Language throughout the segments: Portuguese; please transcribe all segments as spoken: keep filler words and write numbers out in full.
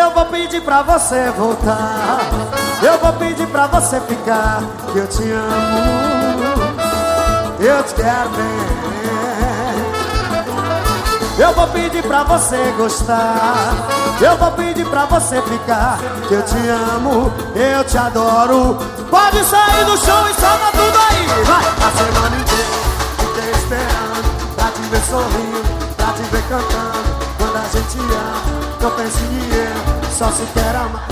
Eu vou pedir pra você voltar, eu vou pedir pra você ficar, que eu te amo, eu te quero bem. Eu vou pedir pra você gostar, eu vou pedir pra você ficar, que eu te amo, eu te adoro. Pode sair do chão e solta tudo aí, vai! A semana inteira fiquei esperando pra te ver sorrindo, pra te ver cantando. Quando a gente ama, não pensa em dinheiro, só se quer amar.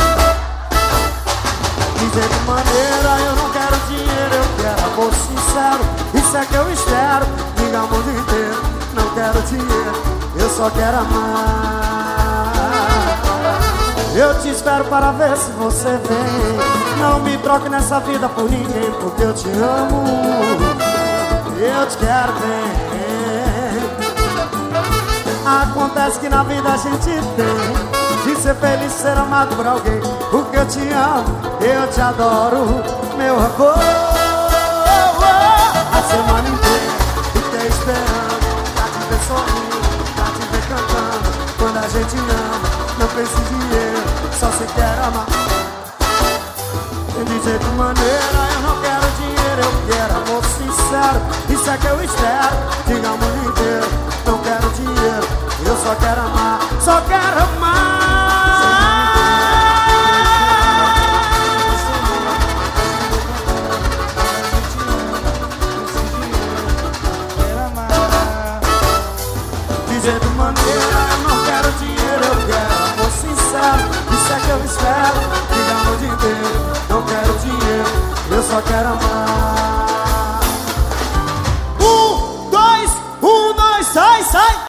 Dizer de maneira, eu não quero dinheiro, eu quero amor sincero. Isso é que eu espero, diga o mundo inteiro. Não quero dinheiro, eu só quero amar. Eu te espero para ver se você vem. Não me troque nessa vida por ninguém, porque eu te amo, eu te quero bem. Acontece que na vida a gente tem de ser feliz, ser amado por alguém. Porque eu te amo, eu te adoro, meu amor. A semana inteira fiquei esperando pra te ver sorrindo, pra te ver cantando. Quando a gente ama, não precisa de dinheiro, só se quer amar. De jeito maneira, eu não quero dinheiro, eu quero amor sincero. Isso é que eu espero, diga o mundo inteiro. Não quero dinheiro, eu só quero amar, só quero amar. De jeito maneira, eu não quero dinheiro, eu quero amor sincero. Isso é que eu espero, diga o mundo inteiro. Não quero dinheiro, eu só quero amar. Um, dois, um, dois, sai, sai.